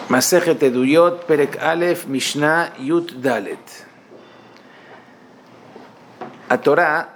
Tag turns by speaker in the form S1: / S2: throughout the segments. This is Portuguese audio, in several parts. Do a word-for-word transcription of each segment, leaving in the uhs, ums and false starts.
S1: Masechet Eduyot, Perek Aleph, Mishnah, Yud Dalet. A Torah,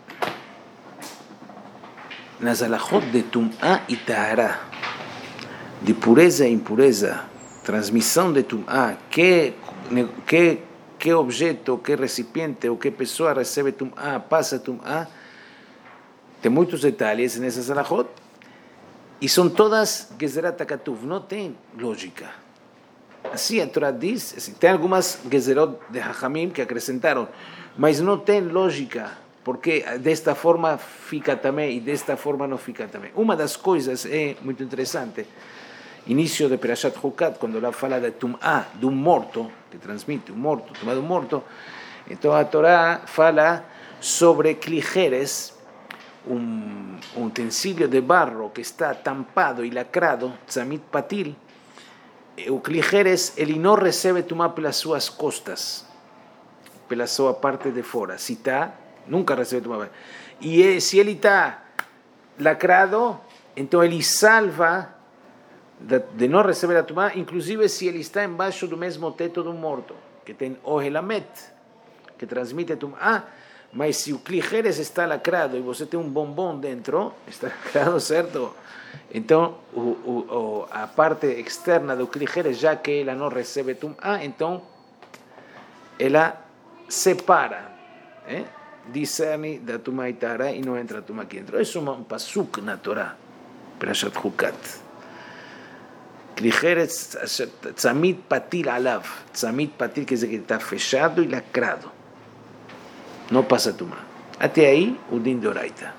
S1: nas alajot de Tum'á y Tahara, de pureza e impureza, transmissão de Tum'á, que, que, que objeto, que recipiente ou que pessoa recebe Tum'á, passa Tum'á, tem muitos detalhes nessas alajot, e são todas Gezerat HaKatuv, não tem lógica. Assim a Torá diz, assim, tem algumas Gezerot de Hachamim que acrescentaram, mas não tem lógica, porque desta forma fica também e desta forma não fica também. Uma das coisas é muito interessante, início de Perashat Hukat, quando ela fala de Tum'á, de um morto, que transmite um morto, Tum'á de um morto, então a Torá fala sobre clijeres, um, um utensílio de barro que está tampado e lacrado, tzamit patil. O clijeres, ele não recebe Tum'á pelas suas costas, pela sua parte de fora. Se está, nunca recebe Tum'á. E se ele está lacrado, então ele salva de, de não receber a Tum'á, inclusive se ele está embaixo do mesmo teto do morto, que tem Ohelamet, que transmite Tum'á. Mas se o clijeres está lacrado e você tem um bombom dentro, está lacrado, certo? Então, o, o, a parte externa do clijeres, já que ela não recebe Tum'á, então ela separa, eh? discerne da Tum'á e Tahara e não entra a Tum'á aqui dentro. Isso é um pasuk na Torá, Perashat Hukat. Clijeres, tzamit patil alav. Tzamit patil quer dizer que está fechado e lacrado. Não passa Tum'á. Até aí, o din de Oraita.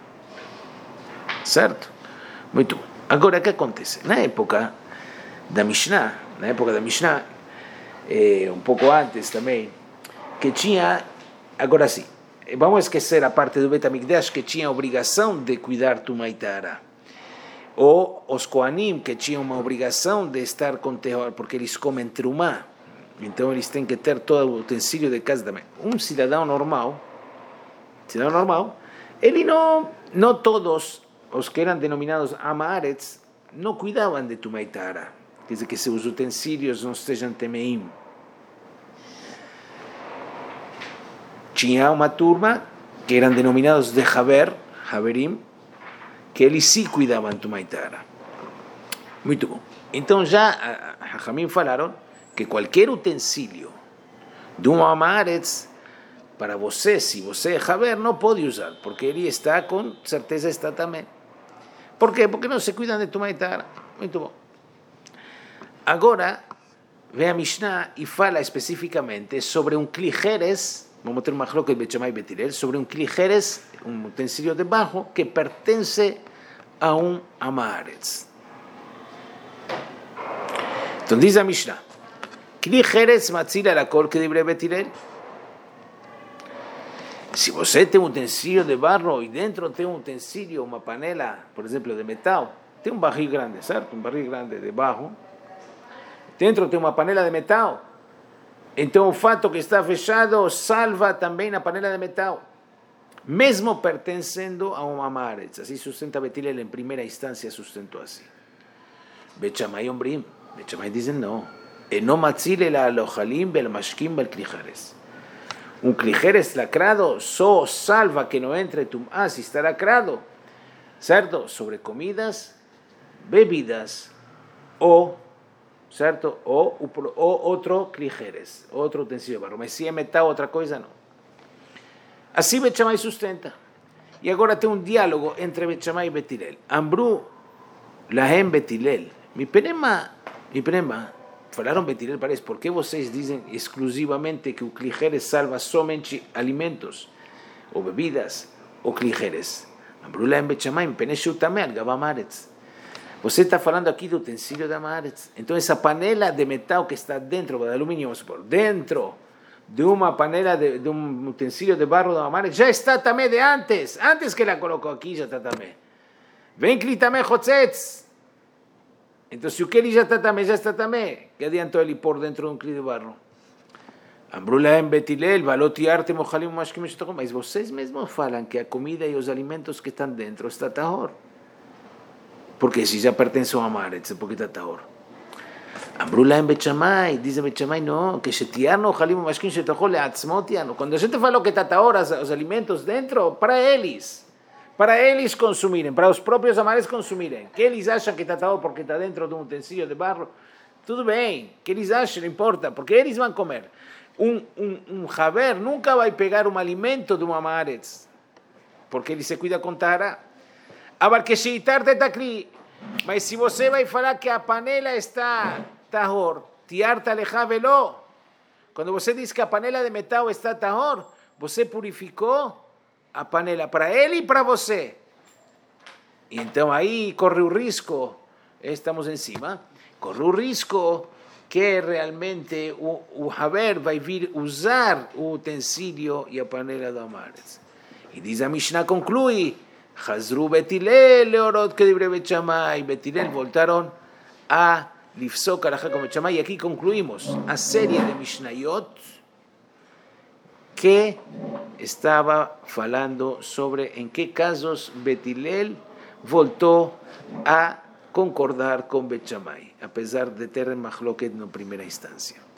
S1: Certo? Muito bom. Agora, o que acontece? Na época da Mishnah, na época da Mishnah, eh, um pouco antes também, que tinha, agora sim, vamos esquecer a parte do Bet HaMikdash, que tinha a obrigação de cuidar Tum'á e Tahara. Ou os Kohanim, que tinham uma obrigação de estar com Tehor, porque eles comem Trumá. Então eles têm que ter todo o utensílio de casa também. Um cidadão normal, cidadão normal, ele não, não todos os que eram denominados Amaretz, não cuidavam de Tum'á e Tahara. Quer dizer que seus utensílios não sejam Temeim. Tinha uma turma que eram denominados de Haver, Haverim, que eles sim cuidavam de Tum'á e Tahara. Muito bom. Então já a Hachamim falaram que qualquer utensílio de um Amaretz, para você, se você é Haver, não pode usar, porque ele está, com certeza está também. Por quê? Porque não se cuidam de Tum'á e Tahara. Muito bom. Agora, vem a Mishnah e fala especificamente sobre um clijeres, vamos ter uma machlokes Bet Shammai e Bet Hillel, sobre um clijeres, um utensílio de barro, que pertence a um Amaretz. Então diz a Mishnah, clijeres matzila la kol que dibre Bet Hillel. Se você tem um utensílio de barro e dentro tem um utensílio, uma panela, por exemplo, de metal, tem um barril grande, certo? Um barril grande de barro. Dentro tem uma panela de metal. Então o fato que está fechado salva também a panela de metal, mesmo pertencendo a um Amaretz. Assim sustenta Bet Hillel, em primeira instância sustentou assim. Bet Shammai ombrim, Bet Shammai dizem não. E não matzile la alochalim bel mashkim bel clijeres. Um clijeres lacrado só salva que não entre Tum'á se está lacrado, certo? Sobre comidas, bebidas, ou, certo? Ou, ou outro clijeres, outro utensílio de barro. Mas se é metal, outra coisa, não. Assim Bet Shammai sustenta. E agora tem um diálogo entre Bet Shammai e Bet Hillel. Ambru lahem Bet Hillel. Mi penema, mi penema, falaram Bet Hillel, parece, por que vocês dizem exclusivamente que o clijeres salva somente alimentos, ou bebidas, ou clijeres? Ambru lahem Bet Shammai, mi peneshu tameh al gava Amaretz. Você está falando aqui do utensílio de Amaretz. Então essa panela de metal que está dentro, de alumínio, vamos supor, dentro de uma panela, de, de um utensílio de barro de Amaretz, já está também de antes, antes que ela colocou aqui, já está também. Vem que também Hotzetz. Então, se o que ele já está também, já está também, que adiantou ele por dentro de um cli de barro? Ambru lahem Bet Hillel, valot yartem ochalim mashkim shtachom. Mas vocês mesmos falam que a comida e os alimentos que estão dentro está tahor. Porque se já pertence ao Amaretz, porque está tahor. Ambrula en Bechamay, dice Bechamay, no, que Shetiarno, Jalimo Mashkin, Shetojole, Atzmotiano. Cuando a gente fala que está ahora os alimentos dentro, para eles, para eles consumirem, para os próprios amares consumirem. Que eles acham que está ahora porque está dentro de um utensílio de barro, tudo bem, que eles acham, não importa, porque eles vão comer. Um, um, um Haver nunca vai pegar um alimento de um amaretz, porque ele se cuida com Tahara. Abar que Sheitar Tetakli, mas se você vai falar que a panela está tahor, tiar talejá veló, quando você diz que a panela de metal está tahor, você purificou a panela para ele e para você. E então aí corre o risco, estamos em cima, corre o risco que realmente o, o Haver vai vir usar o utensílio e a panela do amaretz. E diz a Mishnah, conclui, Hazru Betilel, Leorot que dibre Bechamay, Betilel voltaron a Lifsok alajá con Bechamay. Y aquí concluimos a serie de Mishnayot que estaba falando sobre en qué casos Betilel voltó a concordar con Bechamay, a pesar de ter machloket en primera instancia.